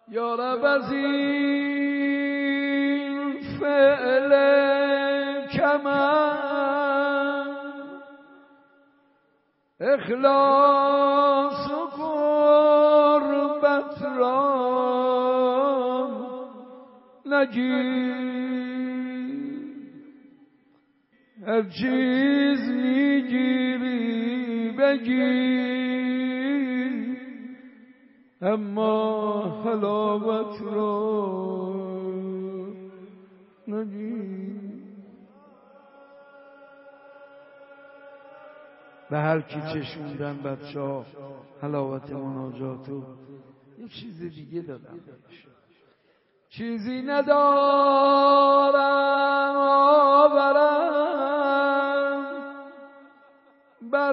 یا رب از این فعل کمم اخلاص و قربت را نگیر، هر چیز میگیری بگیر، اما حلاوت را نگیر. به هر کی چشموندن بچه‌ها حلاوت مناجاتو یه چیز دیگه دادم، چیزی ندارم آورم بر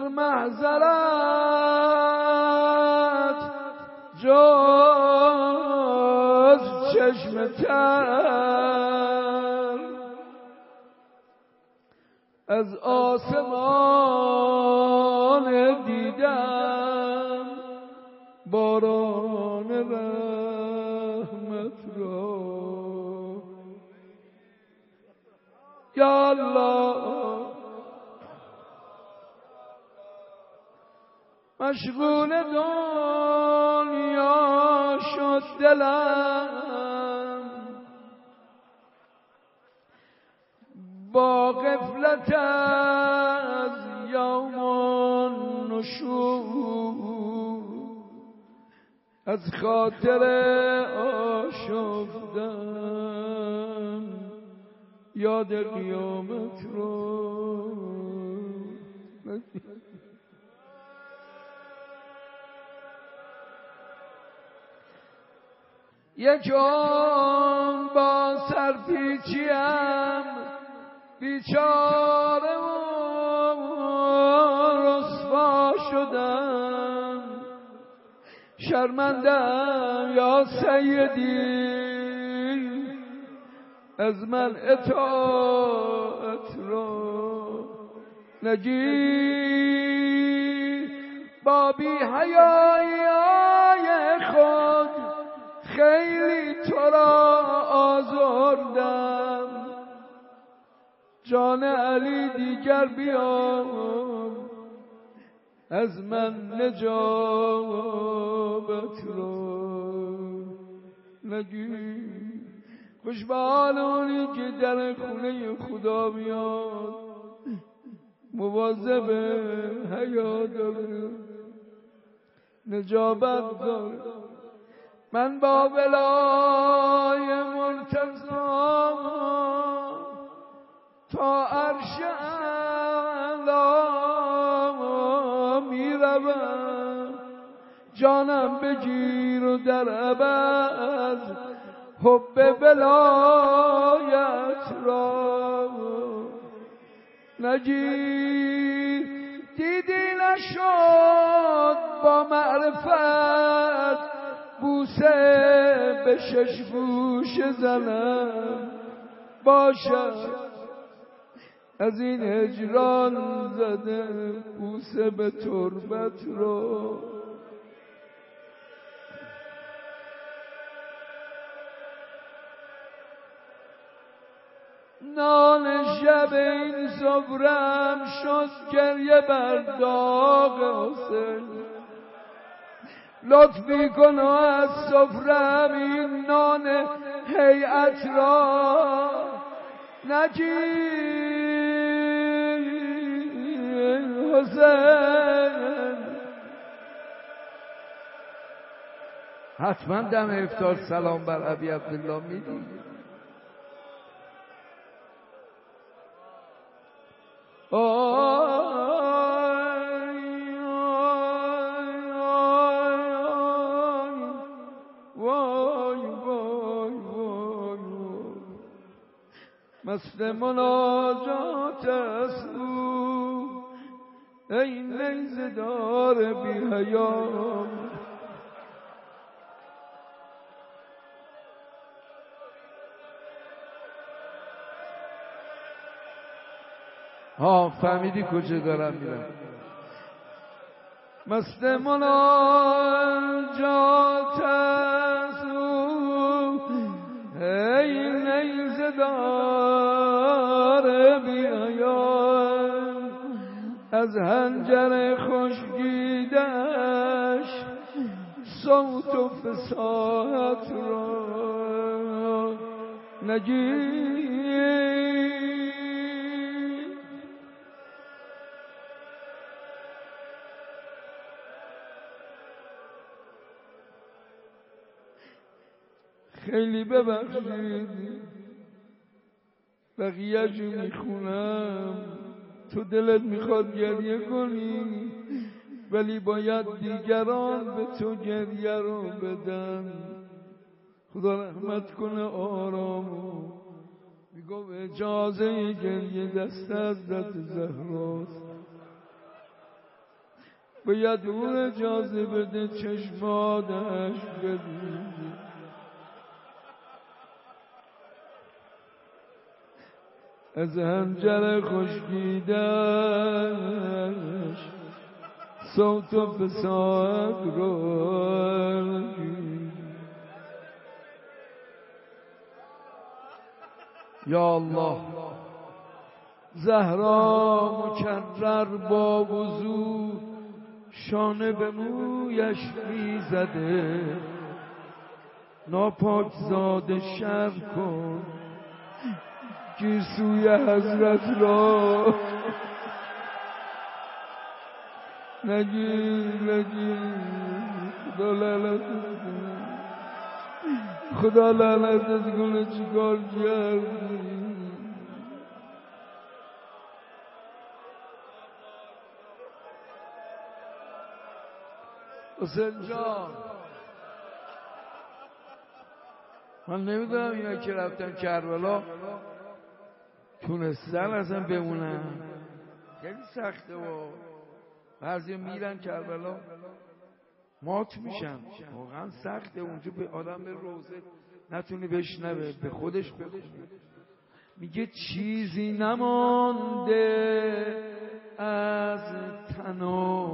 محضرت جز چشم تر از آسمان دیدم باران رحمت را. یا الله مشغول دنیا شد دلم، با غفلت از یوم النشور از خاطر آشفتن یاد قیامت رو. یک عمر با سرپیچیم بیچاره و رسوا شدم، شرمندم یا سیدی از من اطاعت را نگیر. با بی حیایی خود خیلی تو را آزردم، جان علی دیگر بیام از من نجابت را نگیر. خوش به حال اونی که در خونه خدا میاد مواظب حیا داره، نجابت داره. من با ولای مرتضی تا عرش اعلا میروم، جانم بگیر و در ابد حب ولایت را نگیر. دیدی نشد با معرفت بوسه به شش گوش زنم، باشد از این هجران زده بوسه به تربت رو. نان شب این سفرم شد گریه بر داغ حسین، لطفی کن و از سفرم این نان هیئت را نگیر. حسین حتما دم افطار سلام بر ابی عبدالله میدی. مست مناجات است او ای نیزه دار بی حیا. فهمیدی کجا دارم میرم؟ مست مناجات است او از حنجر خشکیدش صوت و فساحت را نگیر. خیلی ببخشید بقیه جو میخونم، تو دلت میخواد گریه کنی ولی باید دیگران به تو گریه رو بدن. خدا رحمت کنه آرامو. میگم اجازه گریه دست حضرت زهراست، باید اون اجازه بده چشمانش بدید. از حنجر خشکیدش صوت و فساد رو. یا الله، زهرا مکرر با وضو شانه به مویش میزده، ناپاک زاده شر کن گیسوی حضرت را نگیر. خدا لعنتت کنه، خدا لعنتت کنه، چیکار کردی؟ حسین جان، من نمیدونم اینا که رفتن کربلا تونستن اصلا بمونن. خیلی سخته و بعضی میرن کربلا مات میشن، واقعا سخته اونجا به آدم به روزه نتونی بشنوه، به خودش میگه چیزی نمانده از تن و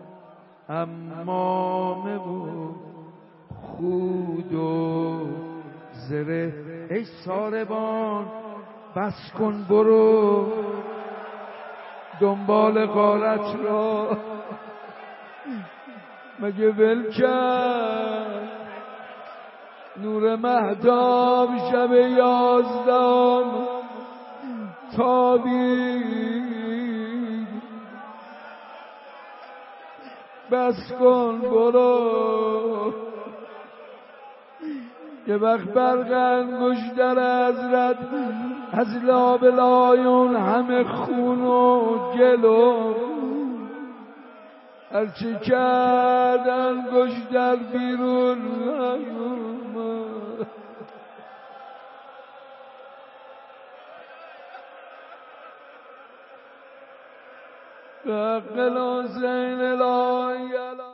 عمامه و خود و زره. ای ساربان بس کن برو دنبال غارت را. مگه ول کرد نور مهتاب شب 11 تابید. بس کن برو، یه وقت برق انگشتر حضرت از لابلایون همه خون و گل و هرچی کرد انگشتر بیرون نیومد. به حق الحسین الهی